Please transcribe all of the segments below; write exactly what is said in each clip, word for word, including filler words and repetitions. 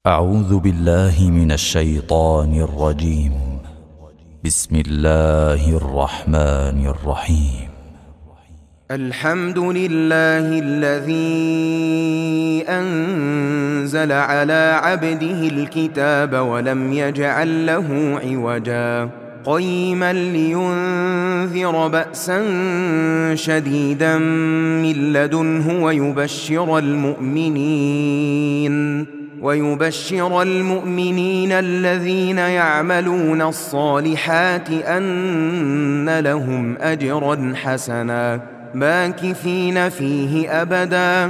أعوذ بالله من الشيطان الرجيم. بسم الله الرحمن الرحيم. الحمد لله الذي أنزل على عبده الكتاب ولم يجعل له عوجا قيما لينذر بأسا شديدا من لدنه ويبشر المؤمنين ويبشر المؤمنين الذين يعملون الصالحات أن لهم أجرا حسنا ماكثين فيه أبدا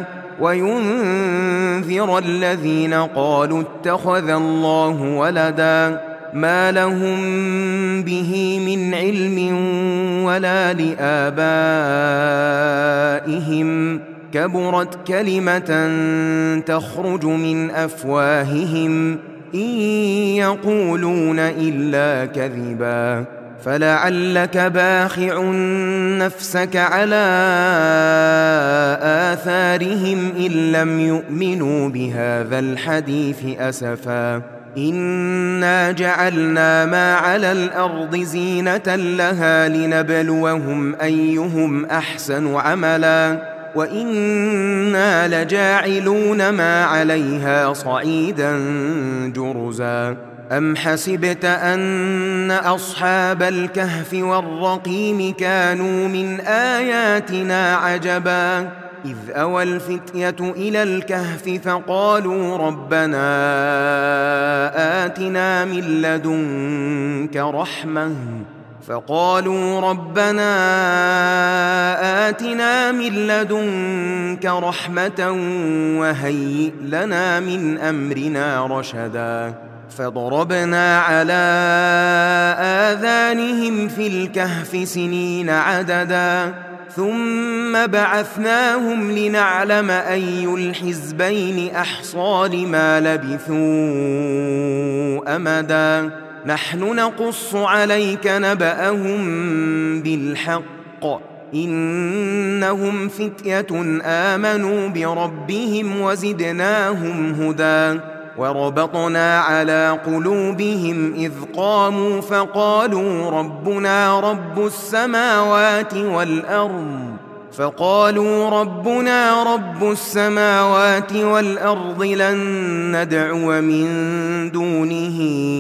وينذر الذين قالوا اتخذ الله ولدا ما لهم به من علم ولا لآبائهم كبرت كلمة تخرج من أفواههم إن يقولون إلا كذبا فلعلك باخع نفسك على آثارهم إن لم يؤمنوا بهذا الحديث أسفا إنا جعلنا ما على الأرض زينة لها لنبلوهم أيهم أحسن عملا وإنا لجاعلون ما عليها صعيدا جرزا أم حسبت أن أصحاب الكهف والرقيم كانوا من آياتنا عجبا إذ أوى الفتية إلى الكهف فقالوا ربنا آتنا من لدنك رحمة فقالوا ربنا آتنا من لدنك رحمة وهيئ لنا من أمرنا رشدا فضربنا على آذانهم في الكهف سنين عددا ثم بعثناهم لنعلم أي الحزبين أحصى لما لبثوا أمدا نحن نقص عليك نبأهم بالحق إنهم فتية آمنوا بربهم وزدناهم هدى وربطنا على قلوبهم إذ قاموا فقالوا ربنا رب السماوات والأرض فقالوا ربنا رب السماوات والأرض لن ندعو من دونه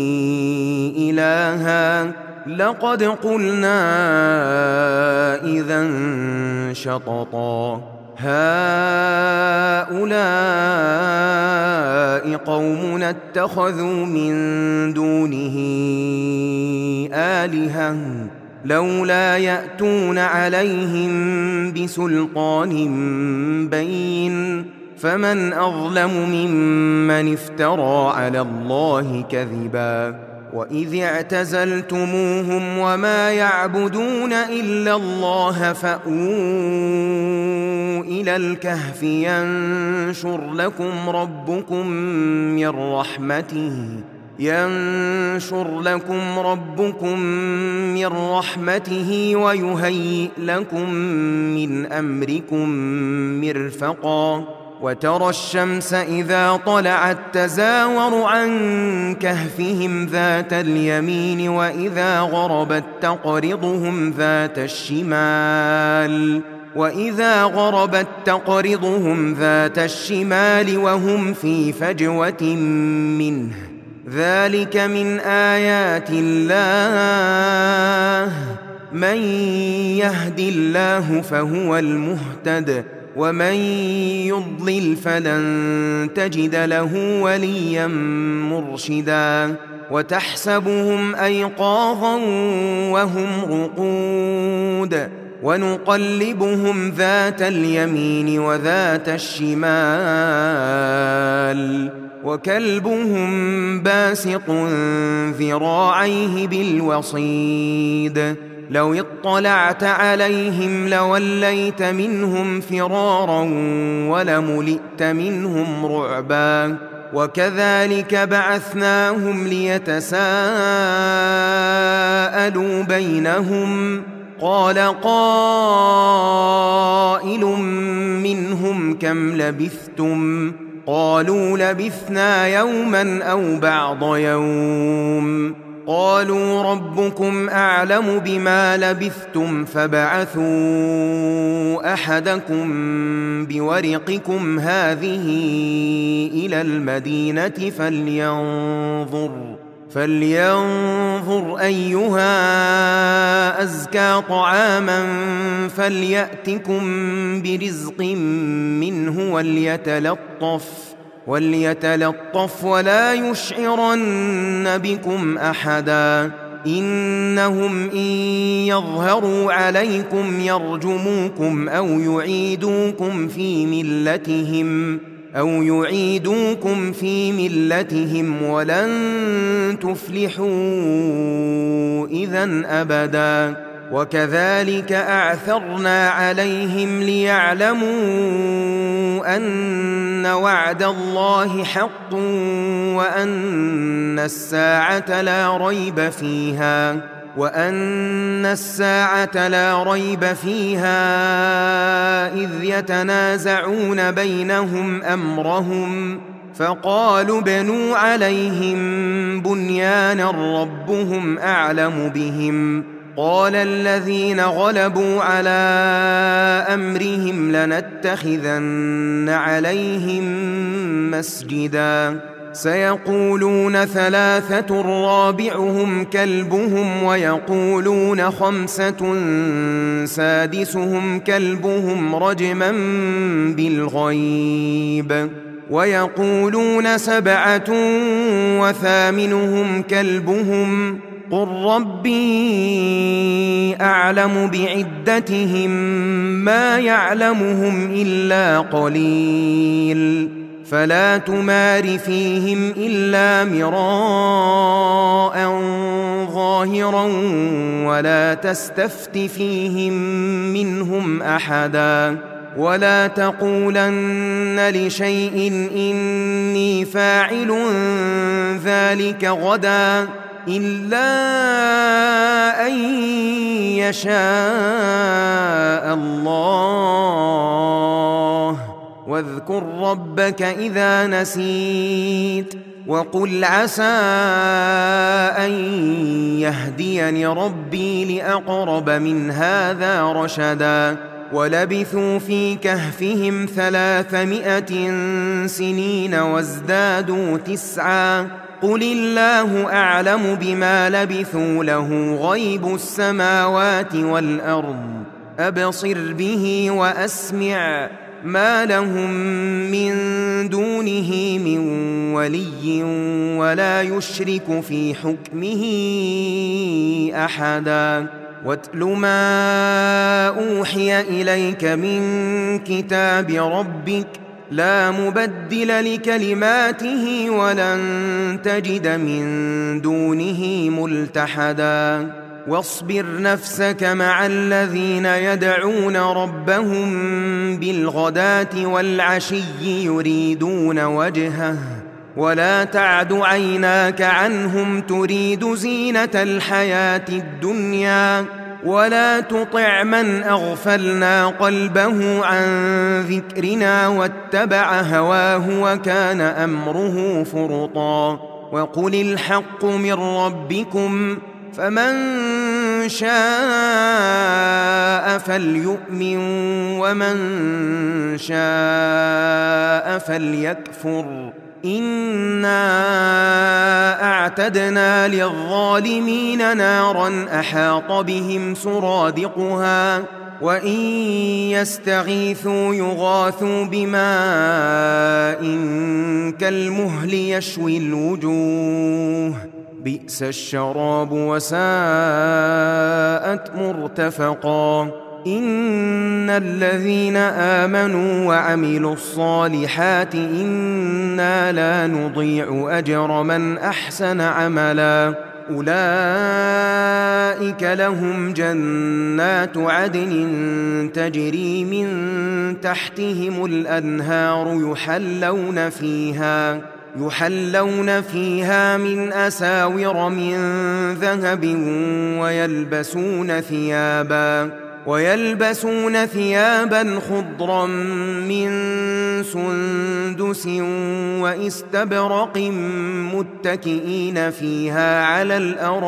إلها لقد قلنا إذا شططا هؤلاء قومنا اتخذوا من دونه آلهة لولا يأتون عليهم بسلطان بين فمن أظلم ممن افترى على الله كذبا وإذ اعتزلتموهم وما يعبدون إلا الله فأووا إلى الكهف ينشر لكم ربكم من رحمته ينشر لكم ربكم من رحمته ويهيئ لكم من أمركم مرفقا وترى الشمس إذا طلعت تزاور عن كهفهم ذات اليمين وإذا غربت تقرضهم ذات الشمال وإذا غربت تقرضهم ذات الشمال وهم في فجوة منه ذلك من آيات الله من يهد الله فهو المهتد ومن يضلل فلن تجد له وليا مرشدا وتحسبهم أيقاظا وهم رقود ونقلبهم ذات اليمين وذات الشمال وكلبهم باسط ذراعيه بالوصيد لو اطلعت عليهم لوليت منهم فرارا ولملئت منهم رعبا وكذلك بعثناهم ليتساءلوا بينهم قال قائل منهم كم لبثتم قالوا لبثنا يوما أو بعض يوم قالوا ربكم أعلم بما لبثتم فابعثوا أحدكم بورقكم هذه إلى المدينة فلينظر فلينظر أيها أزكى طعاما فليأتكم برزق منه وليتلطف وليتلطف ولا يشعرن بكم أحدا إنهم إن يظهروا عليكم يرجموكم أو يعيدوكم في ملتهم أو يعيدوكم في ملتهم ولن تفلحوا إذن أبدا وكذلك أعثرنا عليهم ليعلموا أن وعد الله حق وأن الساعة لا ريب فيها وأن الساعة لا ريب فيها إذ يتنازعون بينهم أمرهم فقالوا ابنوا عليهم بنيانا ربهم أعلم بهم قال الذين غلبوا على أمرهم لنتخذن عليهم مسجدا سيقولون ثلاثة رابعهم كلبهم ويقولون خمسة سادسهم كلبهم رجما بالغيب ويقولون سبعة وثامنهم كلبهم قل ربي أعلم بعدتهم ما يعلمهم إلا قليل فلا تمار فيهم إلا مراء ظاهرا ولا تستفت فيهم منهم أحدا ولا تقولن لشيء إني فاعل ذلك غدا إلا أن يشاء الله واذكر ربك إذا نسيت وقل عسى أن يهديني ربي لأقرب من هذا رشدا ولبثوا في كهفهم ثلاثمائة سنين وازدادوا تسعا قل الله أعلم بما لبثوا له غيب السماوات والأرض أبصر به وأسمع ما لهم من دونه من ولي ولا يشرك في حكمه أحدا واتل ما أوحي إليك من كتاب ربك لا مبدل لكلماته ولن تجد من دونه ملتحدا واصبر نفسك مع الذين يدعون ربهم بالغداة والعشي يريدون وجهه ولا تعد عيناك عنهم تريد زينة الحياة الدنيا ولا تطع من أغفلنا قلبه عن ذكرنا واتبع هواه وكان أمره فرطا وقل الحق من ربكم فمن شاء فليؤمن ومن شاء فليكفر إنا أعتدنا للظالمين نارا أحاط بهم سرادقها وإن يستغيثوا يغاثوا بماء كالمهل يشوي الوجوه بئس الشراب وساءت مرتفقا إن الذين آمنوا وعملوا الصالحات إنا لا نضيع أجر من أحسن عملا أولئك لهم جنات عدن تجري من تحتهم الأنهار يحلون فيها يحلون فيها من أساور من ذهب ويلبسون ثيابا ويلبسون ثيابا خضرا من سندس واستبرق متكئين فيها على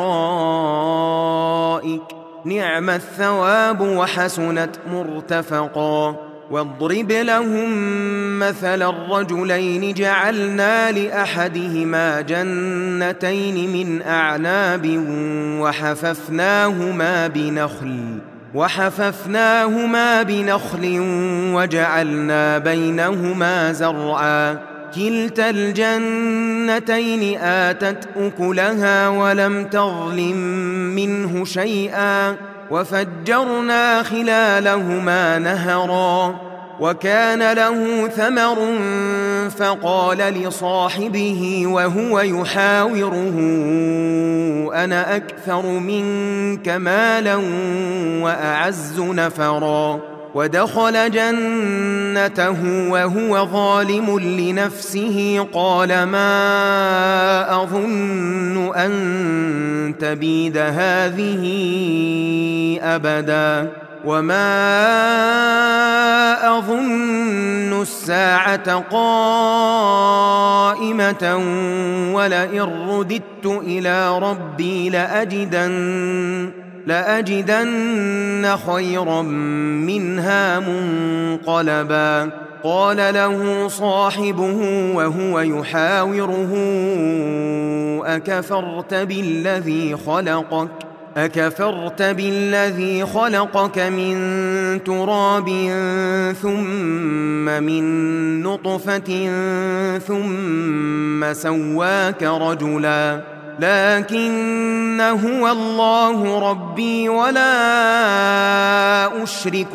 الأرائك نعم الثواب وحسنت مرتفقا. واضرب لهم مثل الرجلين جعلنا لأحدهما جنتين من أعناب وحففناهما بنخل وحففناهما بنخل وجعلنا بينهما زرعا كلتا الجنتين آتت أكلها ولم تظلم منه شيئا وفجرنا خلالهما نهرا وكان له ثمر فقال لصاحبه وهو يحاوره أنا أكثر منك مالا وأعز نفرا. ودخل جنته وهو ظالم لنفسه قال ما أظن أن تبيد هذه أبدا وما أظن الساعة قائمة ولئن رددت إلى ربي لأجدن لأجدن خيرا منها منقلبا. قال له صاحبه وهو يحاوره أكفرت بالذي خلقك أكفرت بالذي خلقك من تراب ثم من نطفة ثم سواك رجلا لكن هو الله ربي ولا أشرك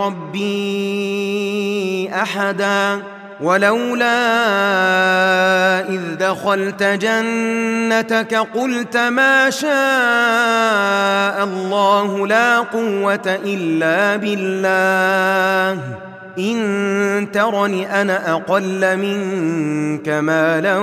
بربي أحدا. ولولا إذ دخلت جنتك قلت ما شاء الله لا قوة إلا بالله إن ترني أنا أقل منك مالا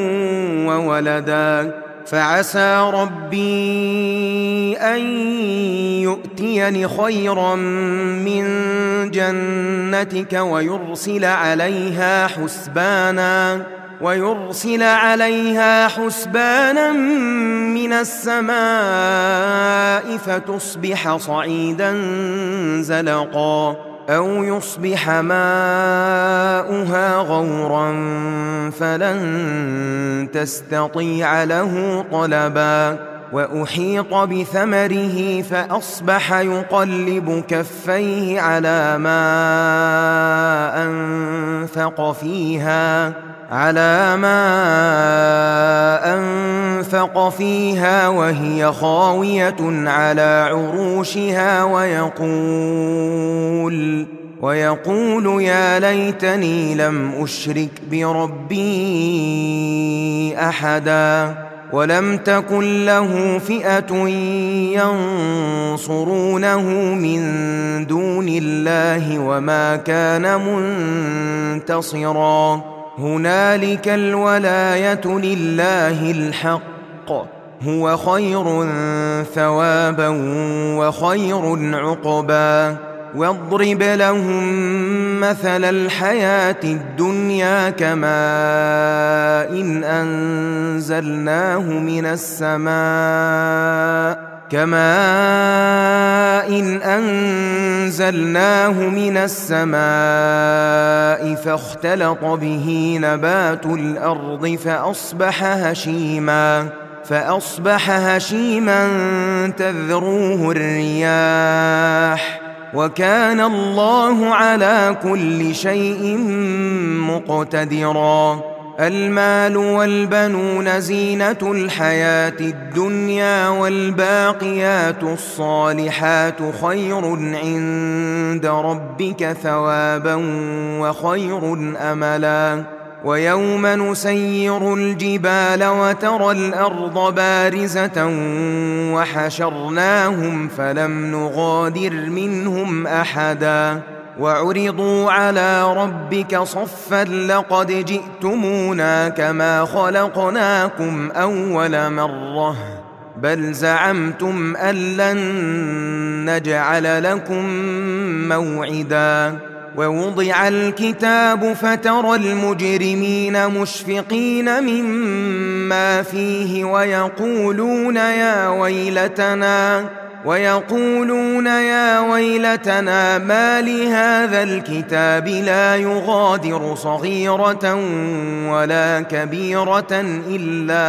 وولدا فعسى ربي أن يؤتيني خيرا من جنتك ويرسل عليها حسبانا ويرسل عليها حسبانا من السماء فتصبح صعيدا زلقا أو يصبح ماؤها غورا فلن تستطيع له طلبا. وأحيط بثمره فأصبح يقلب كفيه على ما أنفق فيها على ما أنفق فيها وهي خاوية على عروشها ويقول ويقول يا ليتني لم أشرك بربي أحدا ولم تكن له فئة ينصرونه من دون الله وما كان منتصرا. هنالك الولاية لله الحق هو خير ثوابا وخير عقبا. واضرب لهم مثل الحياة الدنيا كماء إن أنزلناه من السماء كماء إن أنزلناه من السماء فاختلط به نبات الأرض فأصبح هشيما فأصبح هشيما تذروه الرياح وكان الله على كل شيء مقتدرا. المال والبنون زينة الحياة الدنيا والباقيات الصالحات خير عند ربك ثوابا وخير أملا. ويوم نسير الجبال وترى الأرض بارزة وحشرناهم فلم نغادر منهم أحدا وعرضوا على ربك صفا لقد جئتمونا كما خلقناكم أول مرة بل زعمتم أن لن نجعل لكم موعدا ووضع الكتاب فترى المجرمين مشفقين مما فيه ويقولون يا ويلتنا ويقولون يا ويلتنا ما لهذا الكتاب لا يغادر صغيرة ولا كبيرة إلا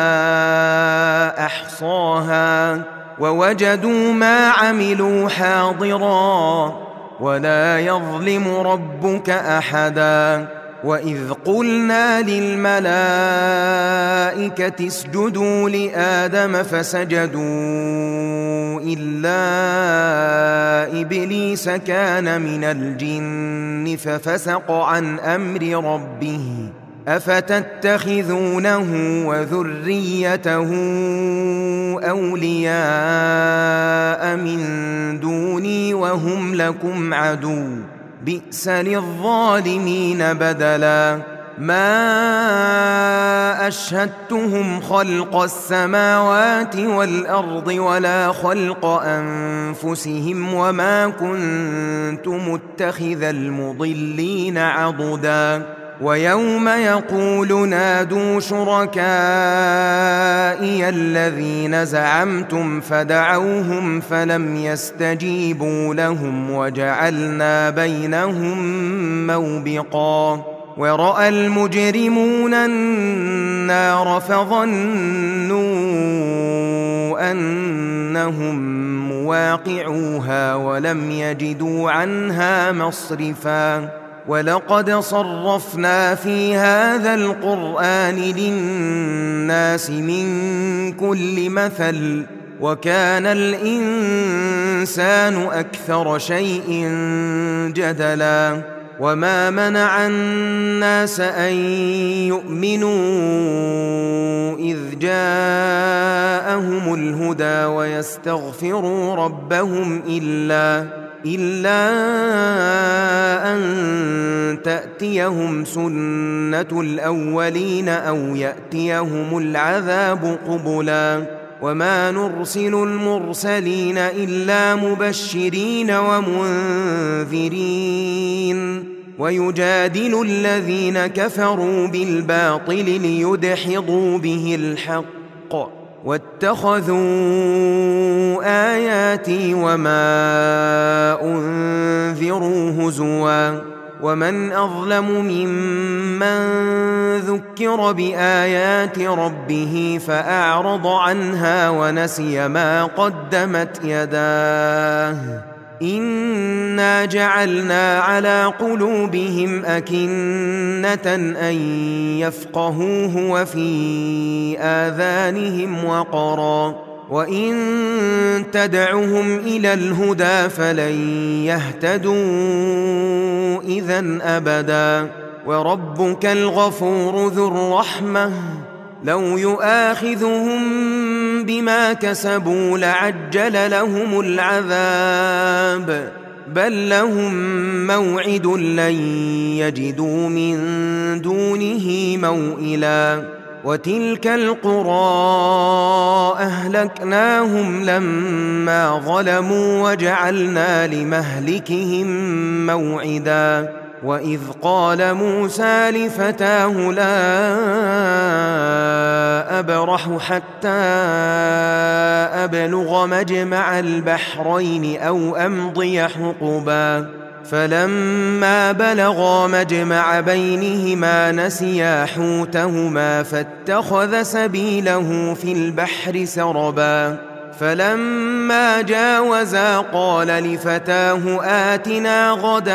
أحصاها ووجدوا ما عملوا حاضرا ولا يظلم ربك أحدا. وإذ قلنا للملائكة اسجدوا لآدم فسجدوا إلا إبليس كان من الجن ففسق عن أمر ربه أفتتخذونه وذريته أولياء من دوني وهم لكم عدو بئس للظالمين بدلا. ما أشهدتهم خلق السماوات والأرض ولا خلق أنفسهم وما كنت متخذ المضلين عضدا. ويوم يقول نادوا شركائي الذين زعمتم فدعوهم فلم يستجيبوا لهم وجعلنا بينهم موبقا. ورأى المجرمون النار فظنوا أنهم مواقعوها ولم يجدوا عنها مصرفا. ولقد صرفنا في هذا القرآن للناس من كل مثل وكان الإنسان أكثر شيء جدلا. وما منع الناس أن يؤمنوا إذ جاءهم الهدى ويستغفروا ربهم إلا إلا أن تأتيهم سنة الأولين أو يأتيهم العذاب قبلا. وما نرسل المرسلين إلا مبشرين ومنذرين ويجادل الذين كفروا بالباطل ليدحضوا به الحق واتخذوا آياتي وما أنذروا هزوا. ومن أظلم ممن ذكر بآيات ربه فأعرض عنها ونسي ما قدمت يداه إنا جعلنا على قلوبهم أكنة أن يفقهوه وفي آذانهم وقرا وإن تدعهم إلى الهدى فلن يهتدوا إذن أبدا. وربك الغفور ذو الرحمة لو يؤاخذهم بما كسبوا لعجل لهم العذاب بل لهم موعد لن يجدوا من دونه موئلا. وتلك القرى أهلكناهم لما ظلموا وجعلنا لمهلكهم موعدا. وإذ قال موسى لفتاه لا أبرح حتى أبلغ مجمع البحرين أو أمضي حقبا فلما بلغا مجمع بينهما نسيا حوتهما فاتخذ سبيله في البحر سربا. فلما جاوزا قال لفتاه آتنا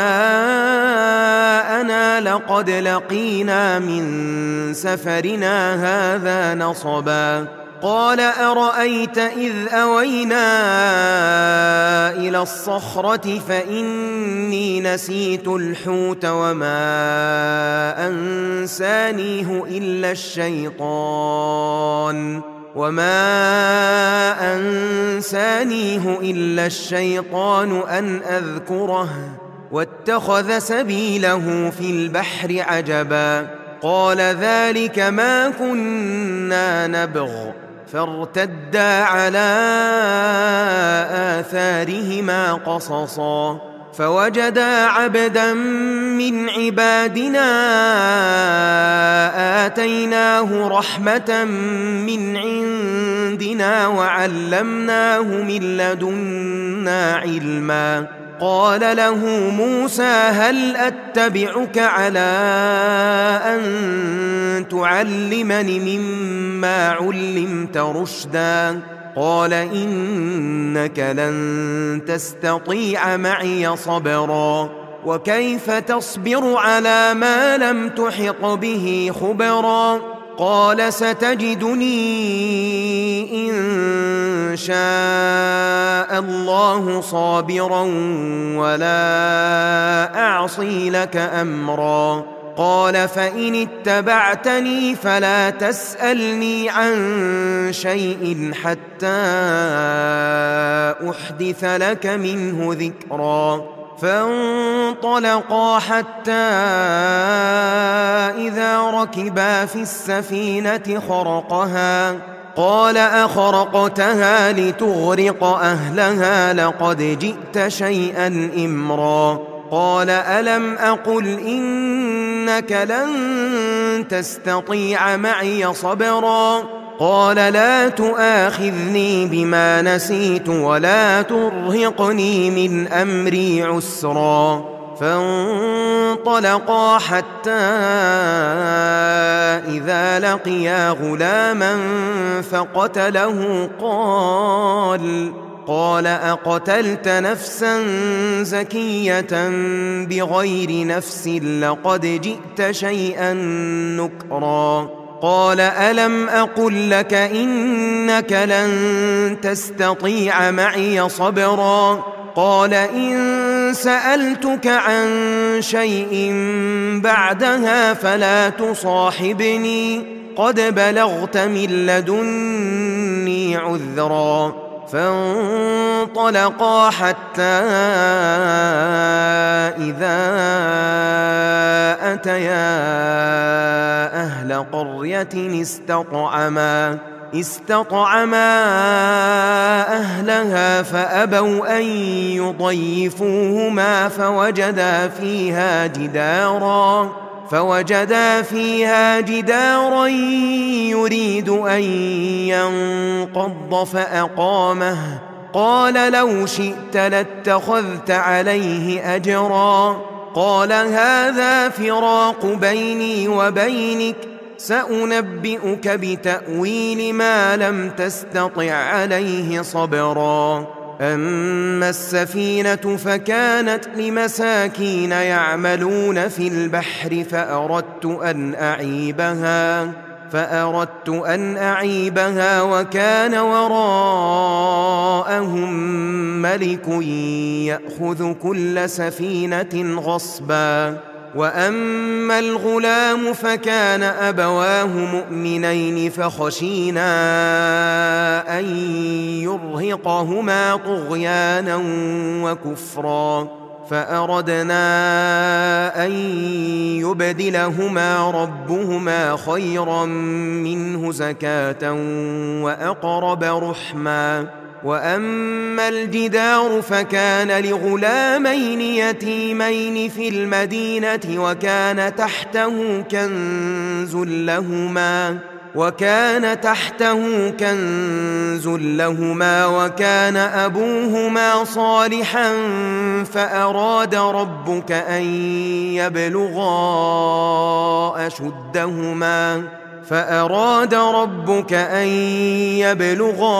غداءنا لقد لقينا من سفرنا هذا نصبا. قال أرأيت إذ أوينا إلى الصخرة فإني نسيت الحوت وما أنسانيه إلا الشيطان وما أنسانيه إلا الشيطان أن أذكره واتخذ سبيله في البحر عجبا. قال ذلك ما كنا نبغ فارتدا على آثارهما قصصا فوجدا عبدا من عبادنا آتيناه رحمة من عندنا وعلمناه من لدنا علما. قال له موسى هل أتبعك على أن تعلمني مما علمت رشدا؟ قال إنك لن تستطيع معي صبرا وكيف تصبر على ما لم تحط به خبرا؟ قال ستجدني إن شاء الله صابرا ولا أعصي لك أمرا. قال فإن اتبعتني فلا تسألني عن شيء حتى أحدث لك منه ذكرا. فانطلقا حتى إذا ركبا في السفينة خرقها قال أخرقتها لتغرق أهلها لقد جئت شيئا إمرا. قال ألم أقل إنك لن تستطيع معي صبرا؟ قال لا تؤاخذني بما نسيت ولا ترهقني من أمري عسرا. فانطلقا حتى إذا لقيا غلاما فقتله قال قال أقتلت نفسا زكية بغير نفس لقد جئت شيئا نكرا. قال ألم أقل لك إنك لن تستطيع معي صبرا؟ قال إن سألتك عن شيء بعدها فلا تصاحبني قد بلغت من لدني عذرا. فانطلقا حتى إذا أتيا أهل قرية استطعما استطعما أهلها فأبوا أن يضيفوهما فوجدا فيها جدارا فوجدا فيها جدارا يريد أن ينقض فأقامه. قال لو شئت لاتخذت عليه أجرا. قال هذا فراق بيني وبينك سأنبئك بتأويل ما لم تستطع عليه صبرا. أما السفينة فكانت لمساكين يعملون في البحر فأردت أن أعيبها فأردت أن أعيبها وكان وراءهم ملك يأخذ كل سفينة غصبا. وأما الغلام فكان أبواه مؤمنين فخشينا أن يرهقهما طغيانا وكفرا فأردنا أن يبدلهما ربهما خيرا منه زكاة وأقرب رحما. وأما الجدار فكان لغلامين يتيمين في المدينة وكان تحته كنز لهما وكان تحته كنز لهما وكان أبوهما صالحا فأراد ربك أن يبلغا أشدهما فأراد ربك أن يبلغا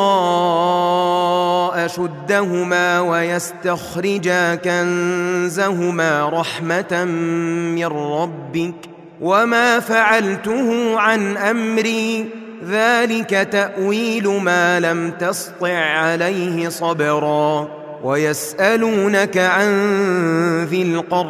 أشدهما ويستخرجا كنزهما رحمة من ربك وما فعلته عن أمري ذلك تأويل ما لم تسطع عليه صبرا. ويسألونك عن ذي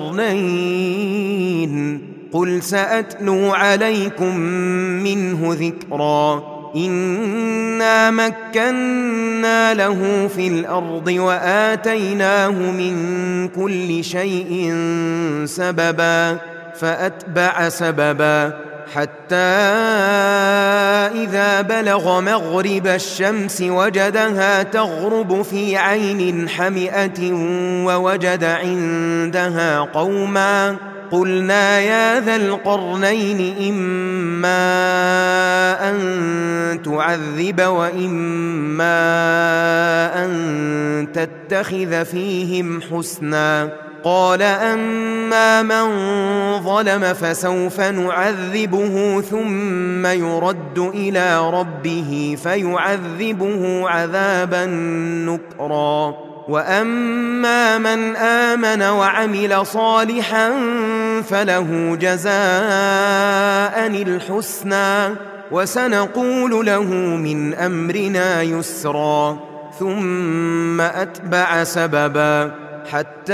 القرنين قل سأتلو عليكم منه ذكرا. إنا مكنا له في الأرض وآتيناه من كل شيء سببا فأتبع سببا حتى إذا بلغ مغرب الشمس وجدها تغرب في عين حمئة ووجد عندها قوما قلنا يا ذا القرنين إما أن تعذب وإما أن تتخذ فيهم حسنا قال أما من ظلم فسوف نعذبه ثم يرد إلى ربه فيعذبه عذابا نكرا وأما من آمن وعمل صالحا فله جزاء الحسنى وسنقول له من أمرنا يسرا ثم أتبع سببا حتى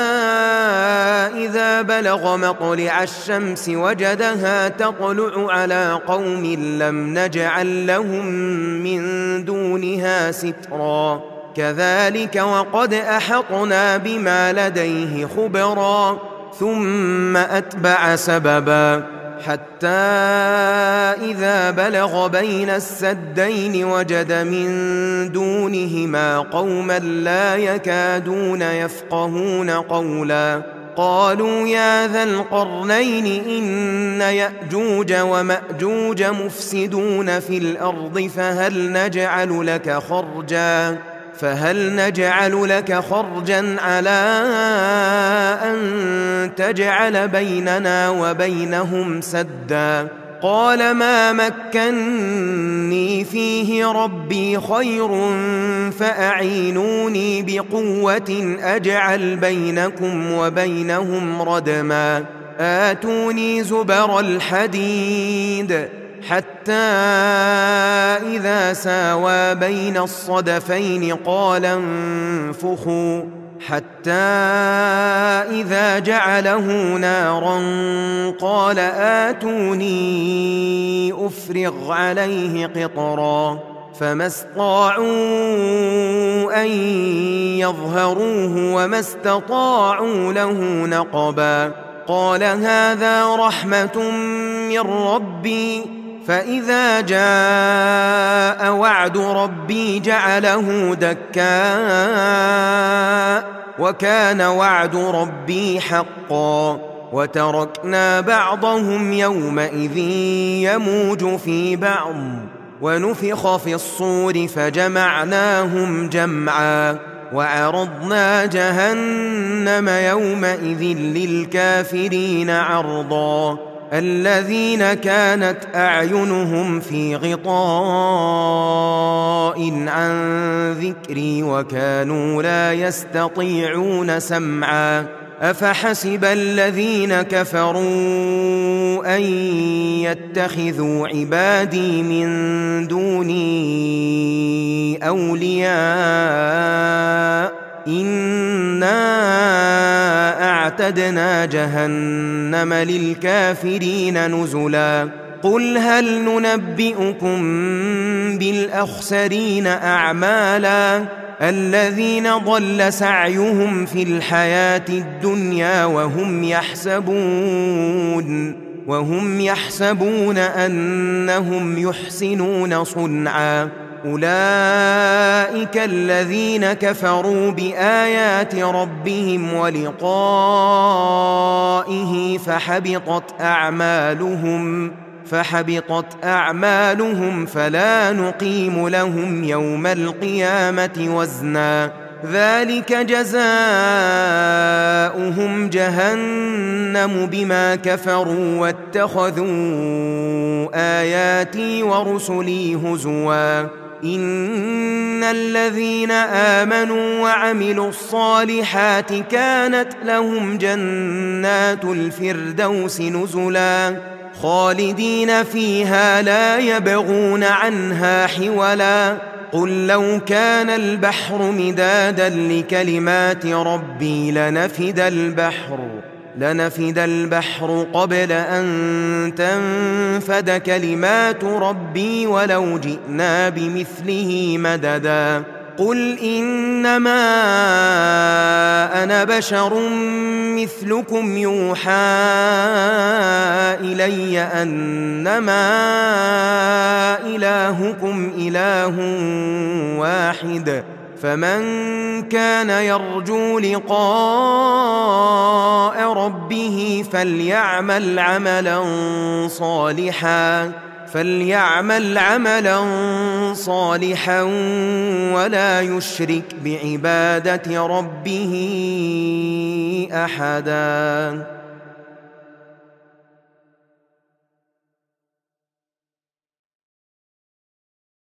إذا بلغ مطلع الشمس وجدها تطلع على قوم لم نجعل لهم من دونها سترا كذلك وقد أحطنا بما لديه خبرا ثم أتبع سببا حتى إذا بلغ بين السدين وجد من دونهما قوما لا يكادون يفقهون قولا قالوا يا ذا القرنين إن يأجوج ومأجوج مفسدون في الأرض فهل نجعل لك خرجا فهل نجعل لك خرجا على أن تجعل بيننا وبينهم سدا قال ما مكني فيه ربي خير فأعينوني بقوة أجعل بينكم وبينهم ردما آتوني زبر الحديد حتى إذا ساوى بين الصدفين قال انفخوا حتى إذا جعله نارا قال آتوني أفرغ عليه قطرا فما استطاعوا أن يظهروه وما استطاعوا له نقبا قال هذا رحمة من ربي فإذا جاء وعد ربي جعله دكاء وكان وعد ربي حقا وتركنا بعضهم يومئذ يموج في بعض ونفخ في الصور فجمعناهم جمعا وعرضنا جهنم يومئذ للكافرين عرضا الذين كانت أعينهم في غطاء عن ذكري وكانوا لا يستطيعون سمعا أفحسب الذين كفروا أن يتخذوا عبادي من دوني أولياء إنا أعتدنا جهنم للكافرين نزلا قل هل ننبئكم بالأخسرين أعمالا الذين ضل سعيهم في الحياة الدنيا وهم يحسبون وهم يحسبون أنهم يحسنون صنعا أولئك الذين كفروا بآيات ربهم ولقائه فحبطت أعمالهم فحبطت أعمالهم فلا نقيم لهم يوم القيامة وزنا ذلك جزاؤهم جهنم بما كفروا واتخذوا آياتي ورسلي هزوا إن الذين آمنوا وعملوا الصالحات كانت لهم جنات الفردوس نزلا خالدين فيها لا يبغون عنها حولا قل لو كان البحر مدادا لكلمات ربي لنفد البحر لنفد البحر قبل أن تنفد كلمات ربي ولو جئنا بمثله مددا قل إنما أنا بشر مثلكم يوحى إلي أنما إلهكم إله واحد فمن كان يرجو لقاء ربه فليعمل عملا صالحا فليعمل عملا صالحا ولا يشرك بعبادة ربه أحدا.